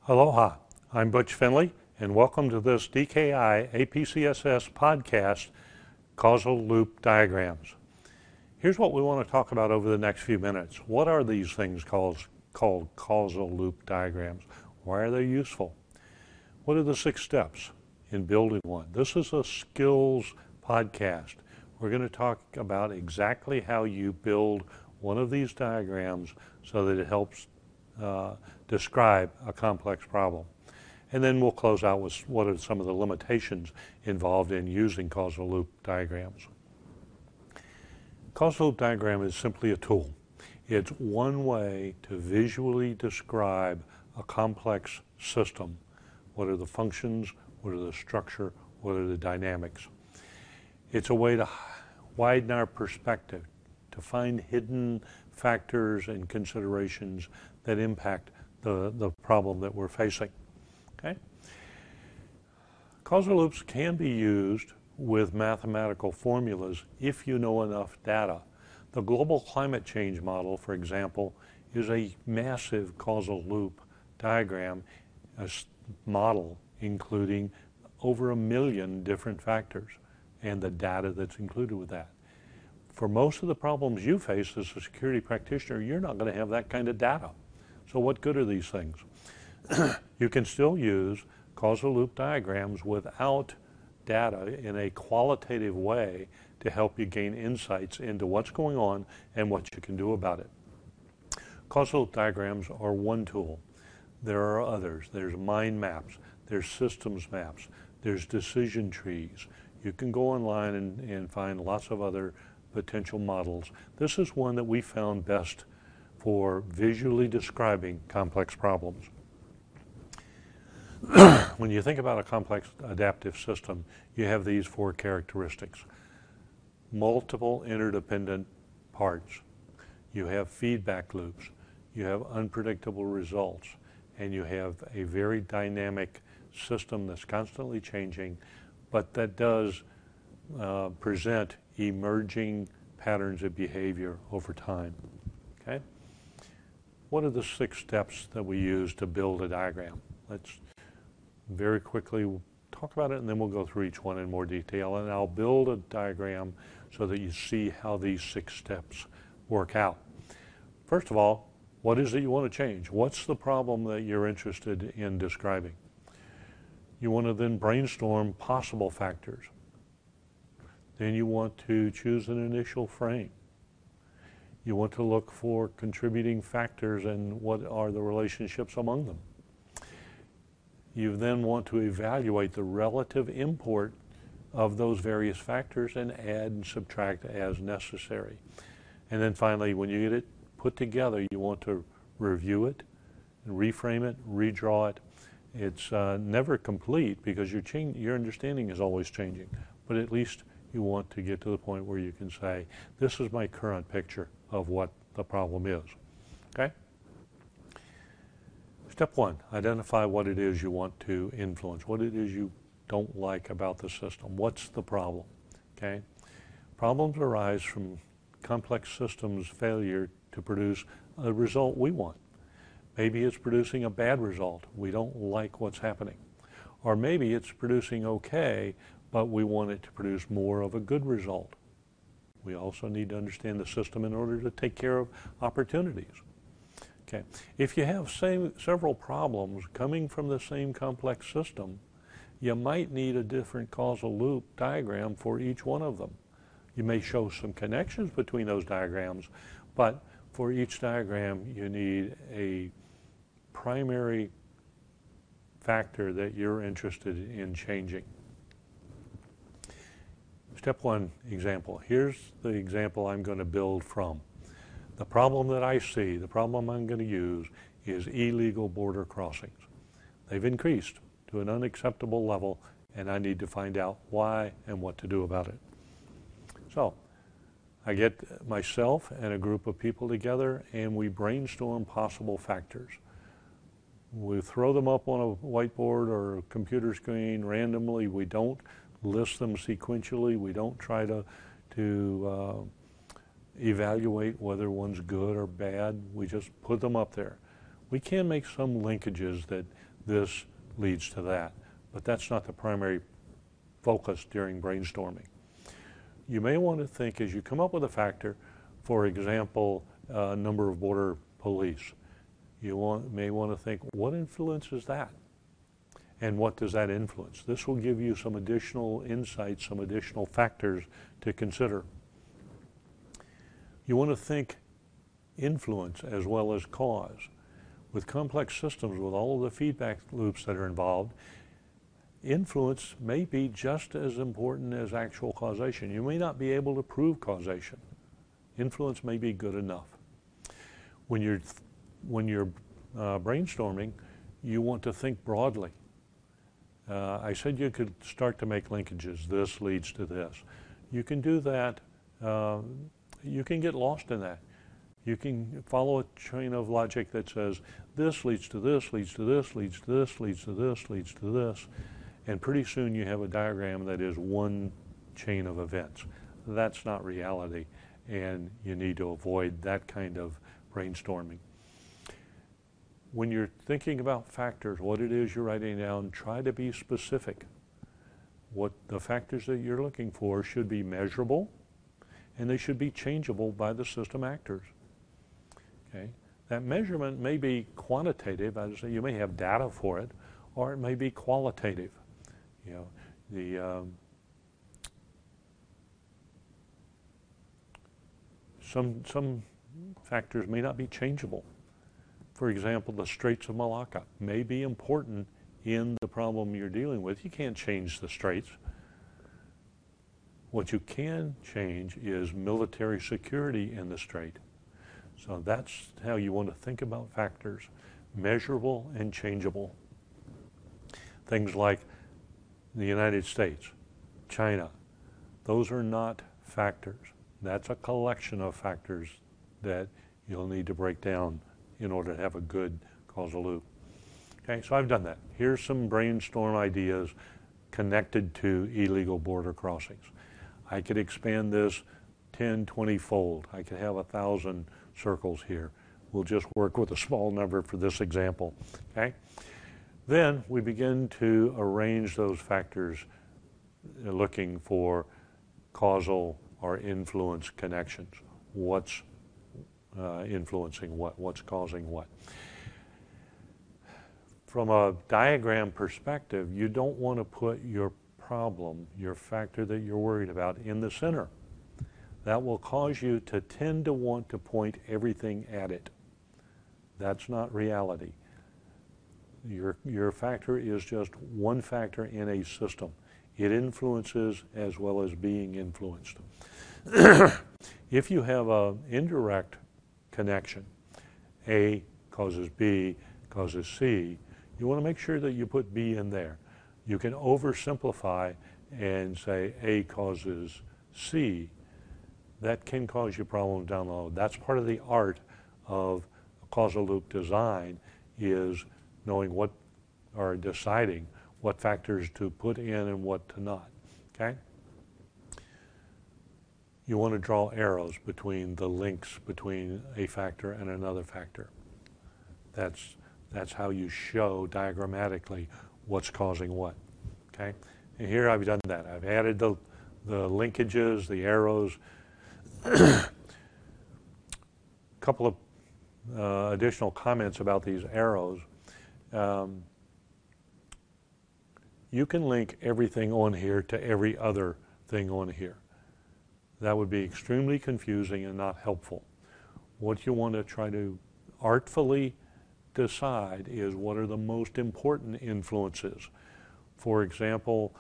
Aloha, I'm Butch Finley, and welcome to this DKI APCSS podcast, Causal Loop Diagrams. Here's what we want to talk about over the next few minutes. What are these things called causal loop diagrams? Why are they useful? What are the 6 steps in building one? This is a skills podcast. We're going to talk about exactly how you build one of these diagrams so that it helps describe a complex problem. And then we'll close out with what are some of the limitations involved in using causal loop diagrams. Causal loop diagram is simply a tool. It's one way to visually describe a complex system. What are the functions? What are the structure? What are the dynamics? It's a way to widen our perspective, to find hidden factors and considerations that impact the problem that we're facing. Okay? Causal loops can be used with mathematical formulas if you know enough data. The global climate change model, for example, is a massive causal loop diagram, a model including over 1 million different factors and the data that's included with that. For most of the problems you face as a security practitioner, you're not going to have that kind of data. So what good are these things? You can still use causal loop diagrams without data in a qualitative way to help you gain insights into what's going on and what you can do about it. Causal loop diagrams are one tool. There are others. There's mind maps, there's systems maps, there's decision trees. You can go online and find lots of other potential models. This is one that we found best for visually describing complex problems. When you think about a complex adaptive system, you have these 4 characteristics. Multiple interdependent parts. You have feedback loops. You have unpredictable results. And you have a very dynamic system that's constantly changing, but that does present emerging patterns of behavior over time. Okay? What are the 6 steps that we use to build a diagram? Let's very quickly talk about it, and then we'll go through each one in more detail, and I'll build a diagram so that you see how these 6 steps work out. First of all, what is it you want to change? What's the problem that you're interested in describing? You want to then brainstorm possible factors. Then you want to choose an initial frame. You want to look for contributing factors and what are the relationships among them. You then want to evaluate the relative import of those various factors and add and subtract as necessary. And then finally, when you get it put together, you want to review it, reframe it, redraw it. It's never complete because your understanding is always changing, but at least you want to get to the point where you can say, this is my current picture of what the problem is. Okay? Step 1, identify what it is you want to influence, what it is you don't like about the system. What's the problem? Okay? Problems arise from complex systems' failure to produce a result we want. Maybe it's producing a bad result. We don't like what's happening. Or maybe it's producing okay, but we want it to produce more of a good result. We also need to understand the system in order to take care of opportunities. Okay. If you have several problems coming from the same complex system, you might need a different causal loop diagram for each one of them. You may show some connections between those diagrams, but for each diagram you need a primary factor that you're interested in changing. Step 1 example. Here's the example I'm going to build from. The problem that I see, the problem I'm going to use, is illegal border crossings. They've increased to an unacceptable level, and I need to find out why and what to do about it. So I get myself and a group of people together, and we brainstorm possible factors. We throw them up on a whiteboard or a computer screen randomly. We don't list them sequentially. We don't try to evaluate whether one's good or bad. We just put them up there. We can make some linkages that this leads to that. But that's not the primary focus during brainstorming. You may want to think as you come up with a factor, for example, number of border police, may want to think, what influences that? And what does that influence? This will give you some additional insights, some additional factors to consider. You want to think influence as well as cause. With complex systems, with all of the feedback loops that are involved, influence may be just as important as actual causation. You may not be able to prove causation. Influence may be good enough. When you're brainstorming, you want to think broadly. I said you could start to make linkages. This leads to this. You can do that. You can get lost in that. You can follow a chain of logic that says this leads to this, leads to this, leads to this, leads to this, leads to this. And pretty soon you have a diagram that is one chain of events. That's not reality, and you need to avoid that kind of brainstorming. When you're thinking about factors, what it is you're writing down, try to be specific. What the factors that you're looking for should be measurable, and they should be changeable by the system actors. Okay? That measurement may be quantitative, as I say, you may have data for it, or it may be qualitative. You know, some factors may not be changeable. For example, the Straits of Malacca may be important in the problem you're dealing with. You can't change the Straits. What you can change is military security in the Strait. So that's how you want to think about factors, measurable and changeable. Things like the United States, China, those are not factors. That's a collection of factors that you'll need to break down in order to have a good causal loop. Okay, so I've done that. Here's some brainstorm ideas connected to illegal border crossings. I could expand this 10, 20-fold. I could have 1,000 circles here. We'll just work with a small number for this example. Okay? Then we begin to arrange those factors looking for causal or influence connections. What's influencing what? What's causing what? From a diagram perspective, you don't want to put your problem, your factor that you're worried about, in the center. That will cause you to tend to want to point everything at it. That's not reality. Your factor is just one factor in a system. It influences as well as being influenced. If you have an indirect connection, A causes B causes C, you want to make sure that you put B in there. You can oversimplify and say A causes C. That can cause you problems down the road. That's part of the art of causal loop design, is knowing what, or deciding what factors to put in and what to not. Okay? You want to draw arrows between the links between a factor and another factor. That's how you show diagrammatically what's causing what. Okay? And here I've done that. I've added the linkages, the arrows. Couple of additional comments about these arrows. You can link everything on here to every other thing on here. That would be extremely confusing and not helpful. What you want to try to artfully decide is what are the most important influences. For example,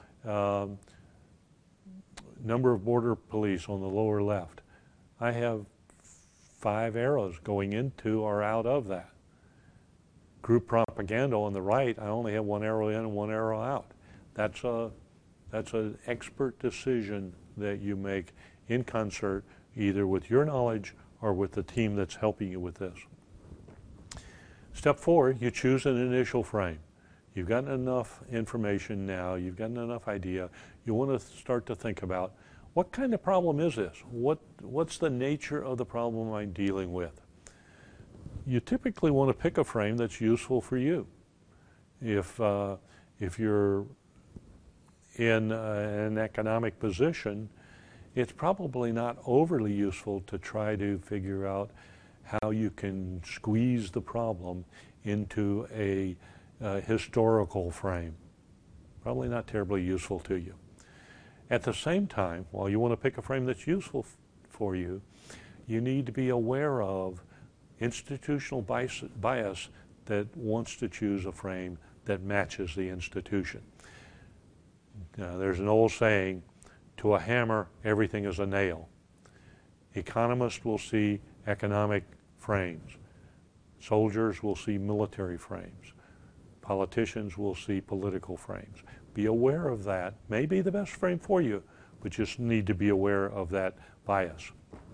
number of border police on the lower left. I have 5 arrows going into or out of that. Group propaganda on the right, I only have 1 arrow in and 1 arrow out. That's an expert decision that you make in concert, either with your knowledge or with the team that's helping you with this. Step 4, you choose an initial frame. You've gotten enough information now, you've gotten enough idea, you want to start to think about, what kind of problem is this? What's the nature of the problem I'm dealing with? You typically want to pick a frame that's useful for you. If you're in an economic position, it's probably not overly useful to try to figure out how you can squeeze the problem into a historical frame. Probably not terribly useful to you. At the same time, while you want to pick a frame that's useful for you, you need to be aware of institutional bias that wants to choose a frame that matches the institution. There's an old saying, to a hammer, everything is a nail. Economists will see economic frames. Soldiers will see military frames. Politicians will see political frames. Be aware of that. May be the best frame for you, but just need to be aware of that bias.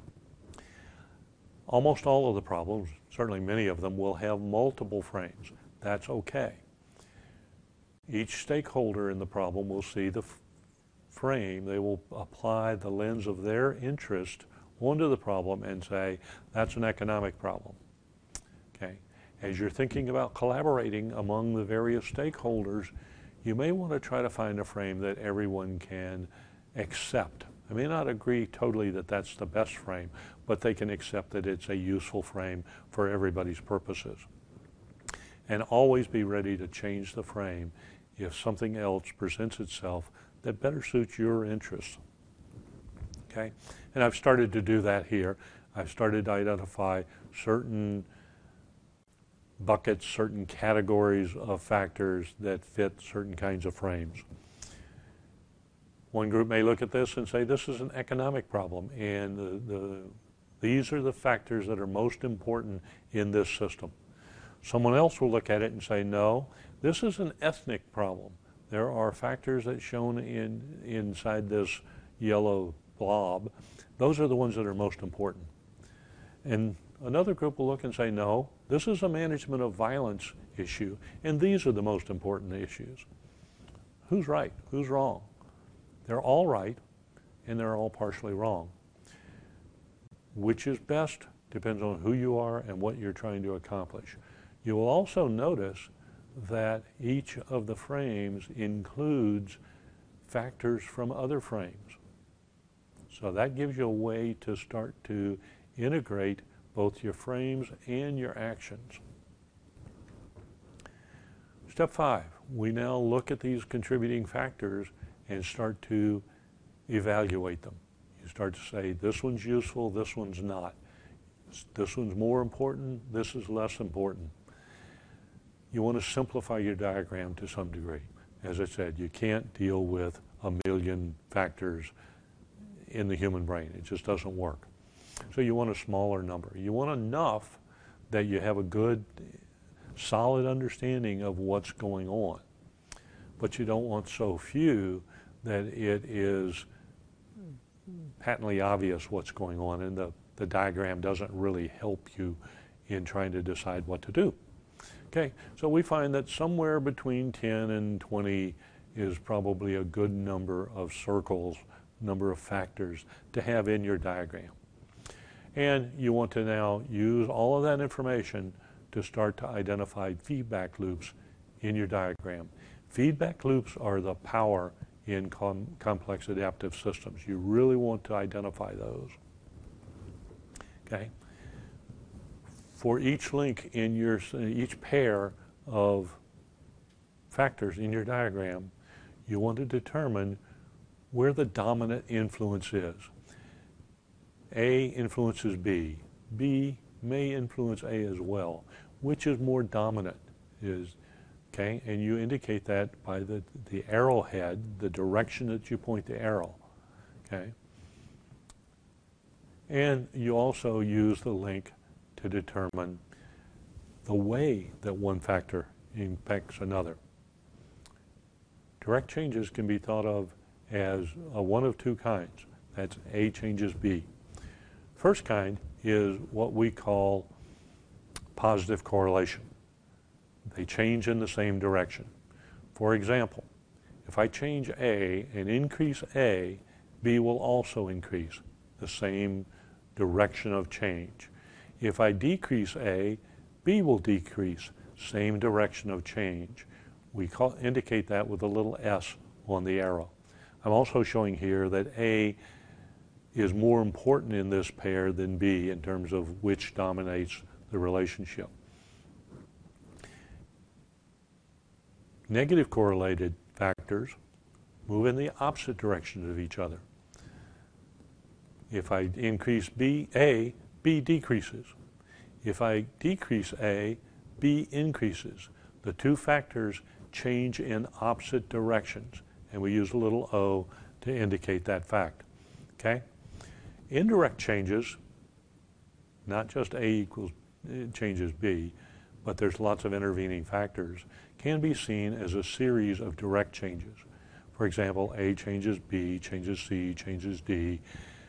Almost all of the problems, certainly many of them, will have multiple frames. That's okay. Each stakeholder in the problem will see the frame. They will apply the lens of their interest onto the problem and say, that's an economic problem. Okay. As you're thinking about collaborating among the various stakeholders, you may want to try to find a frame that everyone can accept. I may not agree totally that that's the best frame, but they can accept that it's a useful frame for everybody's purposes. And always be ready to change the frame if something else presents itself that better suits your interests. Okay? And I've started to do that here. I've started to identify certain buckets, certain categories of factors that fit certain kinds of frames. One group may look at this and say, this is an economic problem, and these are the factors that are most important in this system. Someone else will look at it and say, no, this is an ethnic problem. There are factors that shown inside this yellow blob. Those are the ones that are most important. And another group will look and say, no, this is a management of violence issue, and these are the most important issues. Who's right? Who's wrong? They're all right, and they're all partially wrong. Which is best depends on who you are and what you're trying to accomplish. You will also notice that each of the frames includes factors from other frames. So that gives you a way to start to integrate both your frames and your actions. Step 5, we now look at these contributing factors and start to evaluate them. You start to say, this one's useful, this one's not. This one's more important, this is less important. You want to simplify your diagram to some degree. As I said, you can't deal with a million factors in the human brain. It just doesn't work. So you want a smaller number. You want enough that you have a good, solid understanding of what's going on. But you don't want so few that it is patently obvious what's going on, and the diagram doesn't really help you in trying to decide what to do. Okay, so we find that somewhere between 10 and 20 is probably a good number of circles, number of factors to have in your diagram. And you want to now use all of that information to start to identify feedback loops in your diagram. Feedback loops are the power in complex adaptive systems. You really want to identify those. Okay? For each link in each pair of factors in your diagram, you want to determine where the dominant influence is. A influences B. B may influence A as well. Which is more dominant is, okay, and you indicate that by the arrowhead, the direction that you point the arrow, okay? And you also use the link to determine the way that one factor impacts another. Direct changes can be thought of as one of two kinds. That's A changes B. First kind is what we call positive correlation. They change in the same direction. For example, if I change A and increase A, B will also increase, the same direction of change. If I decrease A, B will decrease, same direction of change. We indicate that with a little S on the arrow. I'm also showing here that A is more important in this pair than B in terms of which dominates the relationship. Negative correlated factors move in the opposite directions of each other. If I increase A, B decreases. If I decrease A, B increases. The two factors change in opposite directions, and we use a little O to indicate that fact. Okay? Indirect changes, not just A equals changes B, but there's lots of intervening factors, can be seen as a series of direct changes. For example, A changes B, changes C, changes D,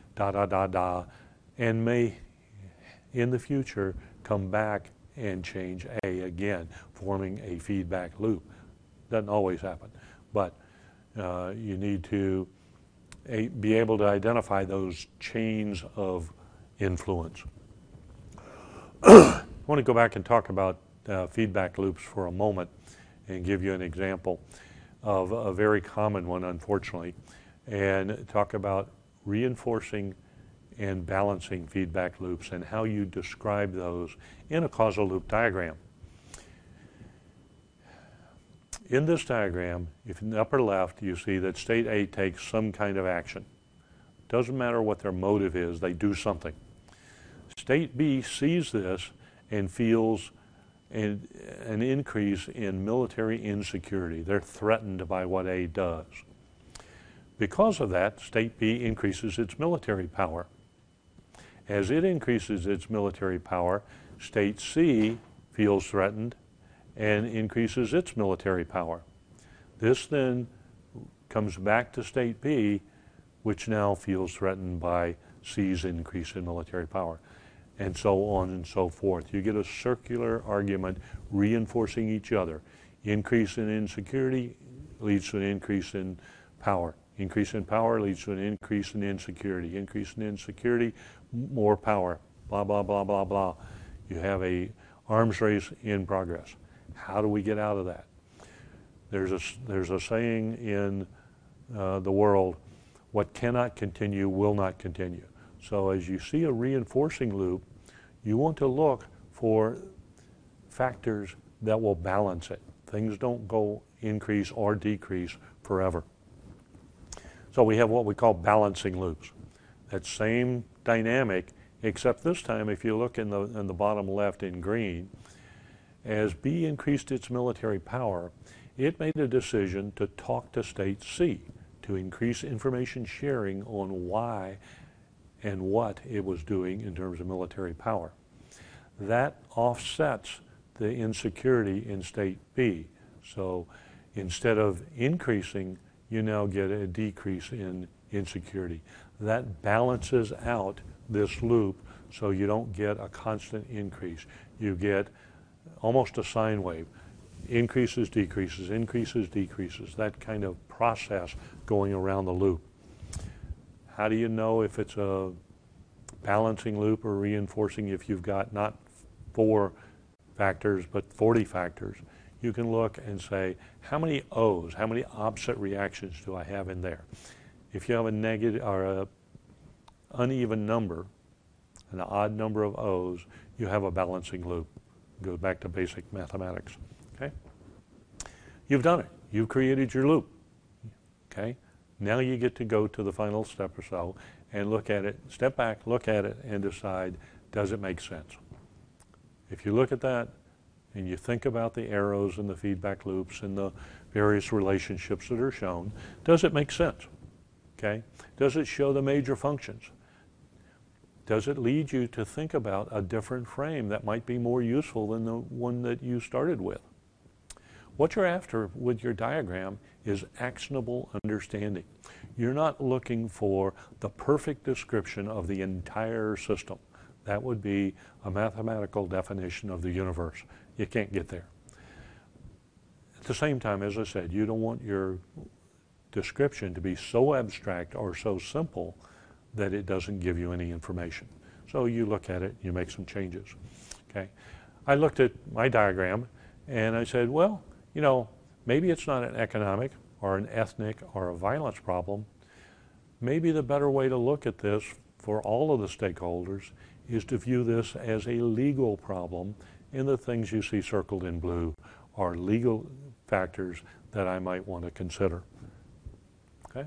and may, in the future, come back and change A again, forming a feedback loop. Doesn't always happen, but you need to be able to identify those chains of influence. I want to go back and talk about feedback loops for a moment and give you an example of a very common one, unfortunately, and talk about reinforcing and balancing feedback loops and how you describe those in a causal loop diagram. In this diagram, if in the upper left you see that state A takes some kind of action. Doesn't matter what their motive is, they do something. State B sees this and feels an increase in military insecurity. They're threatened by what A does. Because of that, State B increases its military power. As it increases its military power, State C feels threatened and increases its military power. This then comes back to State B, which now feels threatened by C's increase in military power, and so on and so forth. You get a circular argument reinforcing each other. Increase in insecurity leads to an increase in power. Increase in power leads to an increase in insecurity. Increase in insecurity, more power, blah, blah, blah, blah, blah. You have a arms race in progress. How do we get out of that? There's a saying in the world, what cannot continue will not continue. So as you see a reinforcing loop, you want to look for factors that will balance it. Things don't go increase or decrease forever. So we have what we call balancing loops. That same dynamic, except this time if you look in the bottom left in green, as B increased its military power, it made a decision to talk to State C to increase information sharing on why and what it was doing in terms of military power. That offsets the insecurity in State B. So instead of increasing, you now get a decrease in insecurity. That balances out this loop so you don't get a constant increase. You get almost a sine wave. Increases, decreases, increases, decreases. That kind of process going around the loop. How do you know if it's a balancing loop or reinforcing if you've got not 4 factors but 40 factors? You can look and say, how many O's, how many opposite reactions do I have in there? If you have a negative or a uneven number, an odd number of O's, you have a balancing loop. Goes back to basic mathematics. Okay? You've done it. You've created your loop. Okay? Now you get to go to the final step or so and look at it, step back, look at it, and decide, does it make sense? If you look at that and you think about the arrows and the feedback loops and the various relationships that are shown, does it make sense? Okay? Does it show the major functions? Does it lead you to think about a different frame that might be more useful than the one that you started with? What you're after with your diagram is actionable understanding. You're not looking for the perfect description of the entire system. That would be a mathematical definition of the universe. You can't get there. At the same time, as I said, you don't want your description to be so abstract or so simple that it doesn't give you any information. So you look at it, you make some changes. Okay? I looked at my diagram and I said, well, you know, Maybe it's not an economic or an ethnic or a violence problem. Maybe the better way to look at this for all of the stakeholders is to view this as a legal problem, and the things you see circled in blue are legal factors that I might want to consider. Okay?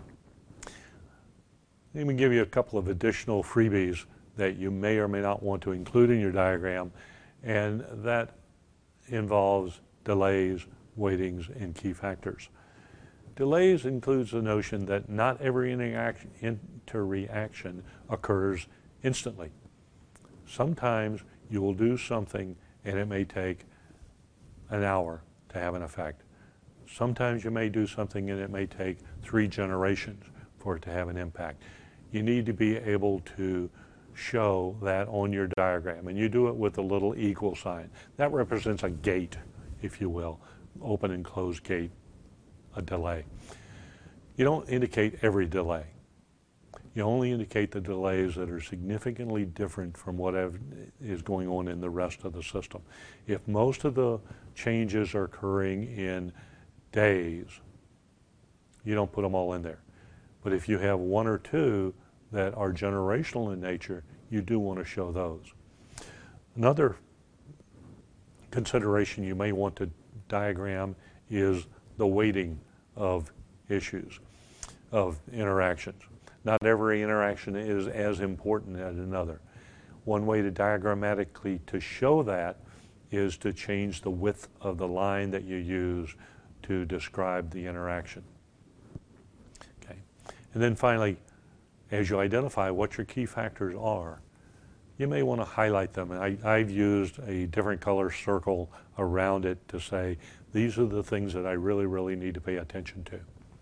Let me give you a couple of additional freebies that you may or may not want to include in your diagram, and that involves delays, weightings, and key factors. Delays includes the notion that not every interreaction occurs instantly. Sometimes you will do something and it may take an hour to have an effect. Sometimes you may do something and it may take 3 generations for it to have an impact. You need to be able to show that on your diagram, and you do it with a little equal sign. That represents a gate, if you will, open and closed gate, a delay. You don't indicate every delay. You only indicate the delays that are significantly different from what is going on in the rest of the system. If most of the changes are occurring in days, you don't put them all in there. But if you have 1 or 2 that are generational in nature, you do want to show those. Another consideration you may want to diagram is the weighting of issues, of interactions. Not every interaction is as important as another. One way to diagrammatically to show that is to change the width of the line that you use to describe the interaction. Okay. And then finally, as you identify what your key factors are, you may want to highlight them. And I've used a different color circle around it to say, these are the things that I really, really need to pay attention to.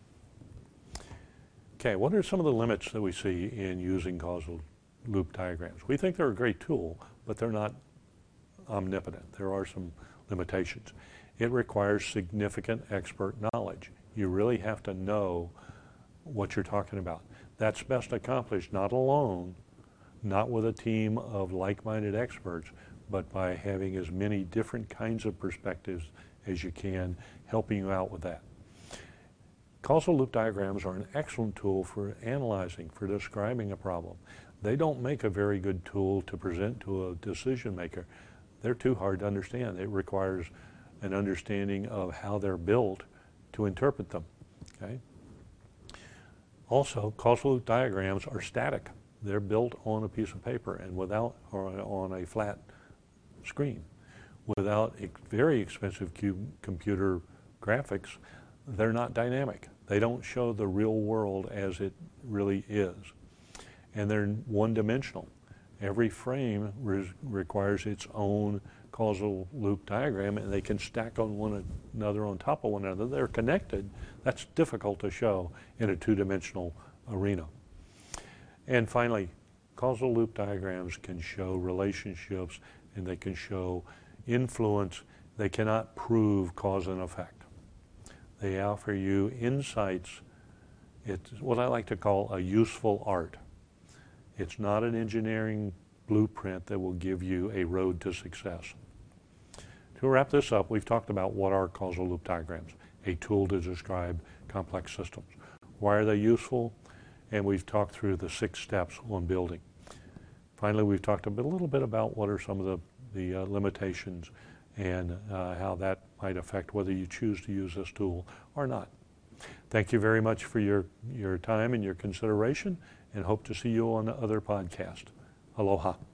Okay, what are some of the limits that we see in using causal loop diagrams? We think they're a great tool, but they're not omnipotent. There are some limitations. It requires significant expert knowledge. You really have to know what you're talking about. That's best accomplished not alone, not with a team of like-minded experts, but by having as many different kinds of perspectives as you can, helping you out with that. Causal loop diagrams are an excellent tool for analyzing, for describing a problem. They don't make a very good tool to present to a decision maker. They're too hard to understand. It requires an understanding of how they're built to interpret them. Okay? Also, causal loop diagrams are static. They're built on a piece of paper and without, or on a flat screen. Without very expensive computer graphics, they're not dynamic. They don't show the real world as it really is. And they're one-dimensional. Every frame requires its own causal loop diagram, and they can stack on one another on top of one another. They're connected. That's difficult to show in a 2-dimensional arena. And finally, causal loop diagrams can show relationships, and they can show influence. They cannot prove cause and effect. They offer you insights. It's what I like to call a useful art. It's not an engineering blueprint that will give you a road to success. To wrap this up, we've talked about what are causal loop diagrams, a tool to describe complex systems. Why are they useful? And we've talked through the 6 steps on building. Finally, we've talked a little bit about what are some of the limitations and how that might affect whether you choose to use this tool or not. Thank you very much for your time and your consideration, and hope to see you on the other podcast. Aloha.